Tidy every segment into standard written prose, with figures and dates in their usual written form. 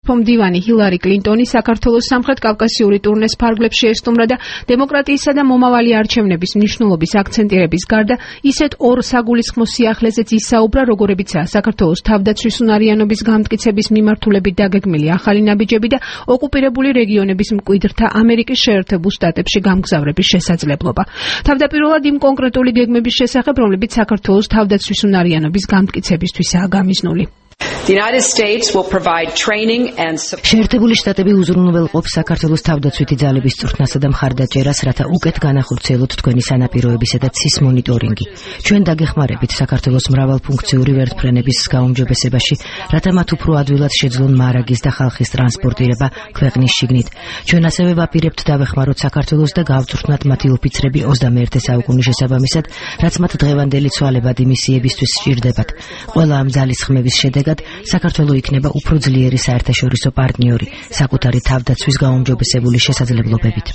მდივანი ჰილარი კლინტონი საქართველოს სამხრეთ-კავკასიური ტურნეს ფარგლებში ესტუმრა და დემოკრატიისა და მომავალი არჩევნების მნიშვნელობის აქცენტირების გარდა ისეთ ორ საგულისხმო სიახლეზეც ისაუბრა, როგორებიცაა საქართველოს თავდაცვის უნარიანობის გამტკიცების მიმართულებით დაგეგმილი ახალი ნაბიჯები და ოკუპირებული რეგიონების მკვიდრთა ამერიკის შეერთებულ შტატებში გამგზავრების შესაძლებლობა. თავდაპირველად იმ კონკრეტული გეგმების შესახებ, რომლებიც საქართველოს თავდაცვის უნარიანობის გამტკიცებისთვისაა გამიზნული. შეერთებული შტატები უზრუნველყოფს საქართველოს თავდაცვითი ძალების წვრთნასა და მხარდაჭერას, რათა უკეთ განახორციელოთ თქვენი სანაპიროებისა და ცის მონიტორინგი. ჩვენ დაგეხმარებით საქართველოს მრავალფუნქციური ვერტმფრენების გაუმჯობესებაში, რათა მათ უფრო ადვილად შეძლონ მარაგის და ხალხის ტრანსპორტირება ქვეყნის შიგნით. ჩვენ ასევე ვაპირებთ დავეხმაროთ საქართველოს და გავწვრთნათ მათი ოფიცრები 21 საუკუნის შესაბამისად, რაც მათ დღევანდელი ცვალებადი მისიებისთვის სჭირდებათ. ყველა ამ ძალისხმევის შედეგად საქართველო იქნება უფრო ძლიერი საერთაშორისო პარტნიორი საკუთარი თავდაცვის გაუმჯობესებული შესაძლებლობებით.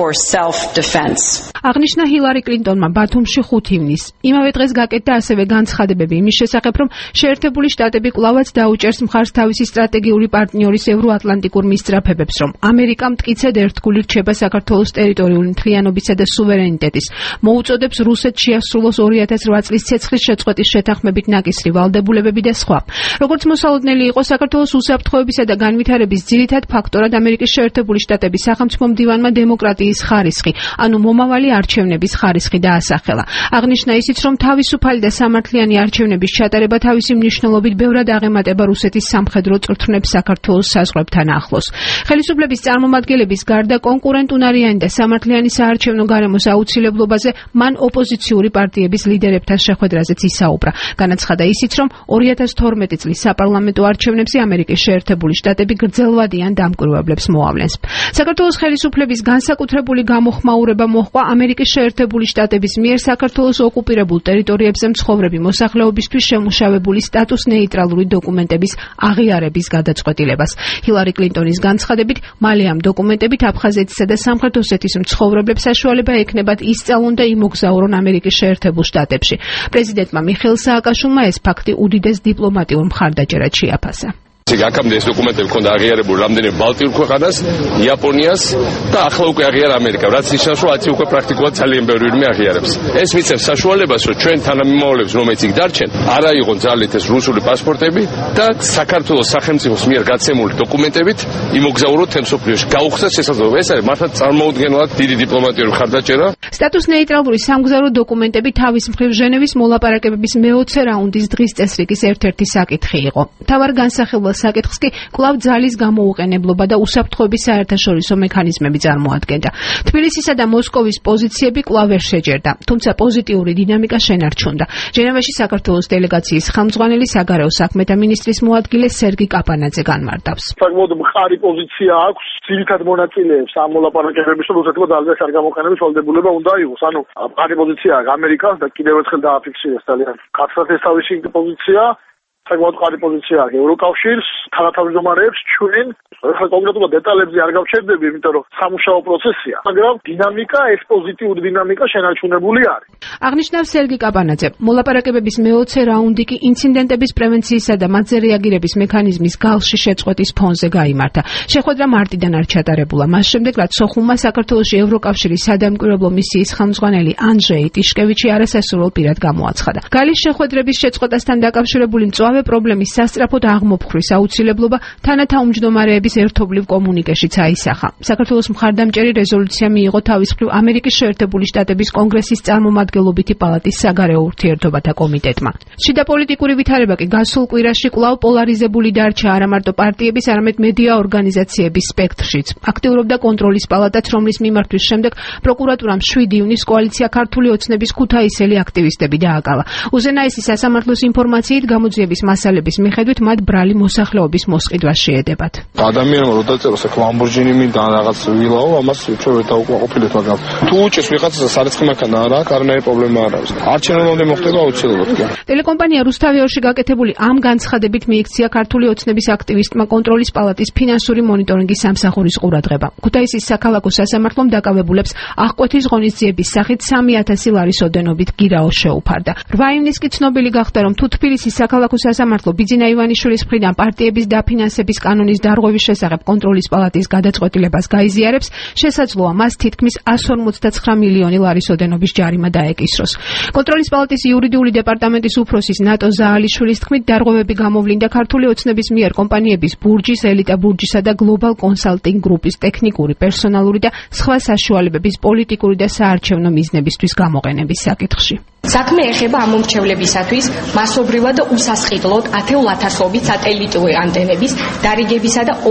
აღნიშნა ჰილარი კლინტონმა ბათუმში 5 ივნისს. იმავე დღეს გაკეთდა ასევე განცხადებები იმის შესახებ, რომ შეერთებული შტატები კვლავაც დაუჭერს მხარს თავისი სტრატეგიული პარტნიორის ევროატლანტიკურ მისწრაფებებს, რომ ამერიკა მტკიცედ ერთგული რჩება საქართველოს ტერიტორიული მთლიანობისა და სუვერენიტეტის, მოუწოდებს რუსეთს შეასრულოს 2008 წლის ცეცხლის შეწყვეტის შეთანხმებით ნაკისრი ვალდებულებები და სხვა. როგორც მოსალოდნელი იყო, საქართველოს უსაფრთხოებისა და განვითარების ძირითად ფაქტორად ამერიკის შეერთებული შტატების სახელმწიფო მდივანმა დემოკრატიის ხარისხი, ანუ მომავალი არჩევნების ხარისხი დაასახელა. აღნიშნა ისიც, რომ თავისუფალი და სამართლიანი არჩევნების ჩატარება თავისი მნიშვნელობით ბევრად აღემატება რუსეთის სამხედრო წვრთნებს საქართველოს საზღვრებთან ახლოს. ხელისუფლების წარმომადგენლების გარდა კონკურენტუნარიანი და სამართლიანი საარჩევნო გარემოს აუცილებლობაზე მან ოპოზიციური პარტიების ლიდერებთან შეხვედრაზეც ისაუბრა. განაცხადა ისიც, რომ 2012 წლის საპარლამენტო არჩევნებზე ამერიკის შეერთებული შტატები გრძელვადიან დამკვირვებლებს მოავლენს. საქართველოს ხელისუფლების განსაკუთრებული გამოხმაურება მოჰყვა ამერიკის შეერთებული შტატების მიერ საქართველოს ოკუპირებულ ტერიტორიებზე მცხოვრები მოსახლეობისთვის შემუშავებული სტატუს ნეიტრალური დოკუმენტების აღიარების გადაწყვეტილებას. ჰილარი კლინტონის განცხადებით, მალე ამ დოკუმენტებით აფხაზეთისა და სამხრეთ ოსეთის მცხოვრებლებს საშუალება ექნებათ ისწავლონ და იმოგზაურონ ამერიკის შეერთებულ შტატებში. პრეზიდენტმა მიხეილ სააკაშვილმა ეს ფაქტი უდიდეს დიპლომატიურ მხარდაჭერად შეაფასა. აქამდე ეს დოკუმენტები ჰქონდა აღიარებული რამდენიმე ბალტიურ ქვეყანას, იაპონიას და ახლა უკვე აღიარა ამერიკა, რაც ნიშნავს, რომ ათი უკვე პრაქტიკულად ძალიან ბევრი ვინმე აღიარებს. ეს მისცემს საშუალებას, რომ ჩვენ თანამიმოავლებს, რომელიც იქ დარჩენ, არა იყონ ძალით ეს რუსული პასპორტები და საქართველოს სახელმწიფოს მიერ გაცემული დოკუმენტებით იმოგზაუროთ თემსოფლიოში. გაუხსნას შესაძლებლობა. ეს არის მართლა წარმოუდგენლად დიდი დიპლომატიური მხარდაჭერა. სტატუს ნეიტრალური სამგზავრო დოკუმენტები თავის მხრივ ჟენევის მოლაპარაკებების მე-20 რაუნდის დღის წესრიგის ერთ-ერთი საკითხი იყო. თავარ განსახილველ საკითხს კი კვლავ ძალის გამოუყენებლობა და უსაფრთხოების საერთაშორისო მექანიზმები წარმოადგენდა. თბილისისა და მოსკოვის პოზიციები კვლავ ვერ შეჯერდა, თუმცა პოზიტიური დინამიკა შენარჩუნდა. ჟენევაში საქართველოს დელეგაციის ხელმძღვანელი საგარეო საქმეთა მინისტრის მოადგილე სერგი კაპანაძე განმარტავს. საკმაოდ მყარი პოზიცია აქვს ძირითად მონაწილეებს ამ მოლაპარაკებებში, რუსეთმა ძალზე არ გამოყენების ვალდებულება უნდა იყოს. ანუ მყარი პოზიცია ამერიკას და კიდევ ერთხელ დააფიქსირეს ძალიან კაცრად ეს თავისი პოზიცია. საკმაოდ მყარი პოზიცია აქვს ევროკავშირს, თანათავმჯდომარეებს ჩვენ კონკრეტულად დეტალებზე არ გავჩერდები, იმიტომ რომ სამუშაო პროცესია, მაგრამ დინამიკა, ეს პოზიტიური დინამიკა შენარჩუნებული არის. აღნიშნავს სერგი კაპანაძე. მოლაპარაკებების მე-20 რაუნდი კი ინციდენტების პრევენციისა და მათზე რეაგირების მექანიზმის გალში შეწყვეტის ფონზე გაიმართა. შეხვედრა მარტიდან არ ჩატარებულა. მას შემდეგ, რაც სოხუმმა საქართველოში ევროკავშირის სადამკვირვებლო მისიის ხელმძღვანელი ანჟეი ტიშკევიჩი არასასურველ პირად გამოაცხადა. გალის შეხვედრების შეწყვეტასთან დაკავშირებული მწვავე პრობლემის სასწრაფოდ აღმოფხვრვის აუცილებლობა თანათავმჯდომარეების ერთობლივ კომუნიკეშიც აისახა. საქართველოს მხარდამჭერი რეზოლუცია მიიღო თავის მხრივ ამერიკის შეერთებული შტატების კონგრესის წარმომადგენლობითი პალატის საგარეო ურთიერთობათა კომიტეტმა. შიდა პოლიტიკური ვითარება კი გასულ კვირაში კვლავ პოლარიზებული დარჩა არა მარტო პარტიების, არამედ მედია ორგანიზაციების სპექტრშიც. აქტიურობდა კონტროლის პალატაც, რომლის მიმართვის შემდეგ პროკურატურამ 7 ივნის კოალიცია ქართული ოცნების ქუთაისელი აქტივისტები დააკავა. უზენაესი სასამართლოს ინფორმაციით გამოძიების მასალების მიხედვით მათ ბრალი მოსახლეობის მოსყიდვა შეედებათ. ადამიანმა რო დაწეროს აქ ლამბორჯინი მინდა რაღაც ვილაო, ამას ჩვენ ვერ დავუყოფილეთ, მაგრამ თუ უჭეს ვიღაცა სარიცხი მანქანა არა აქვს, არანაირი პრობლემა არ არის. არჩევნამდე მოხდება აუცილებლად. ტელეკომპანია რუსთავიორში გაკეთებული ამ განცხადებით მიიქცია ქართული ოცნების აქტივისტმა კონტროლის პალატის ფინანსური მონიტორინგის სამსახურის ყურადღება. ქუთაისის საქალაქო სასამართლომ დაკავებულებს აღკვეთის ღონისძიების სახით 3000 ლარის ოდენობით გირაო შეუფარდა. 8 ივნის კი ცნობილი გახდა, რომ თუ თბილისის საქალაქო სასამართლო ბიძინა ივანიშვილის მხრიდან პარტიების დაფინანსების კანონის დარღვევის შესახებ კონტროლის პალატის გადაწყვეტილებას გაიზიარებს, შესაძლოა მას თითქმის 159 მილიონი ლარის ოდენობის ჯარიმა დაეკისროს. კონტროლის პალატის იურიდიული დეპარტამენტის უფროსის ნატო ზაალიშვილის თქმით, დარღვევები გამოვლინდა ქართული ოცნების მიერ კომპანიების ბურჯის, ელიტა ბურჯისა და გლობალ კონსალტინგ გრუპის ტექნიკური, პერსონალური და სხვა საშუალებების პოლიტიკური და საარჩევნო მიზნებისთვის გამოყენების საკითხში. საქმე ეხება ამ მომრჩევლებისათვის მასობრივად და უსასყიდლოდ 10,000 სატელიტური ანტენების დარიგებისა და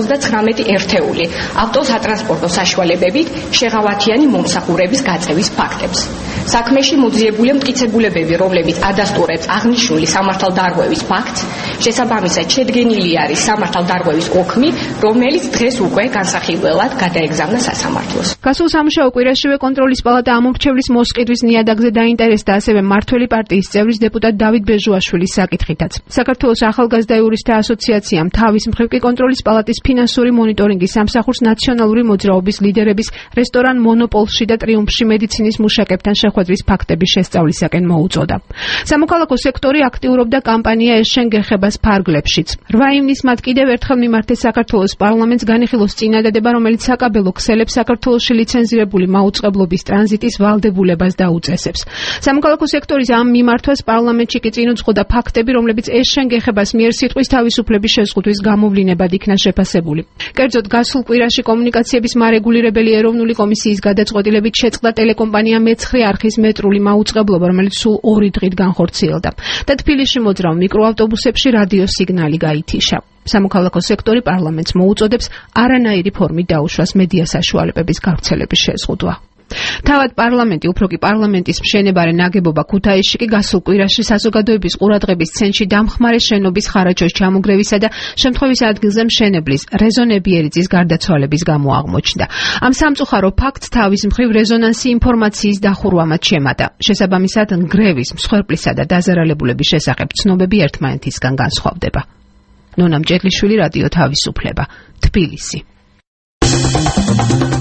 239 ერთეული ავტოსატრანსპორტო საშუალებებით შეღავათიანი მომსახურების გაწევის ფაქტებს. საქმეში მოძიებულია მტკიცებულებები, რომლებიც ადასტურებს აღნიშნული სამართალდარღვევის ფაქტს, შესაბამისად შედგენილი არის სამართალდარღვევის ოქმი, რომელიც დღეს უკვე განსახილველად გადაეგზავნა სასამართლოს. გასულ სამუშაო კვირაშივე კონტროლის პალატა ამ მომრჩევლის მოსყიდვის ნიადაგზე დაინტერესდა ასევე მართველი პარტიის წევრის დეპუტატ დავით ბეჟუაშვილის საკითხითაც. საქართველოს ახალგაზრდა იურისტთა ასოციაციამ თავის მხრივ კი კონტროლის პალატის ფინანსური მონიტორინგის სამსახურს ნაციონალური მოძრაობის ლიდერების რესტორან მონოპოლში და ტრიუმფში მედიცინის მუშაკებთან შეხვედრის ფაქტების შესწავლისაკენ მოუწოდა. სამოქალაქო სექტორი აქტიურობდა კამპანია ეშენ გეხებას ფარგლებშიც. 8 ივნისს მათ კიდევ ერთხელ მიმართეს საქართველოს პარლამენტს განიხილოს წინადადება, რომელიც საკაბელო ქსელებს საქართველოში ლიცენზირებული მაუწყებლობის ტრანზიტის ვალდებულებას დაუწესებს. სამოქალაქო სექტორის ამ მიმართვას პარლამენტში კი წინ უძღოდა ფაქტები, რომლებიც ეშენ გეხებას მიერ სიტყვის თავისუფლების შეზღუდვის გამოვლინებად იქნა შეფასებული. კერძოდ, გასულ კვირაში კომუნიკაციების მარეგულირებელი ეროვნული კომისიის გადაწყვეტილებით შეწყდა ტელეკომპანია მეცხრე არხის მეტრული მაუწყებლობა, რომელიც სულ 2 დღით განხორციელდა და თბილისში მოძრავ მიკროავტობუსებში რადიო სიგნალი გაითიშა. სამოქალაქო სექტორი პარლამენტს მოუწოდებს არანაირი ფორმით დაუშვას მედია საშუალებების გავრცელების შეზღუდვა. თავად პარლამენტი, უფრო კი პარლამენტის მშენებარე ნაგებობა ქუთაისში კი გასულ კვირაში საზოგადოების ყურადღების ცენტრში დამხმარე შენობის ხარაჯოს ჩამოგრევისა და შემთხვევის ადგილზე მშენებლის რეზო ნებიერიძის გარდაცვალების გამო აღმოჩნდა. ამ სამწუხარო ფაქტს თავის მხრივ რეზონანსი ინფორმაციის დახურვამაც შემატა. შესაბამისად, ნგრევის, მსხვერპლისა და დაზარალებულების შესახებ ცნობები ერთმანეთისგან განსხვავდება. ნონა მჭედლიშვილი, რადიო თავისუფლება, თბილისი.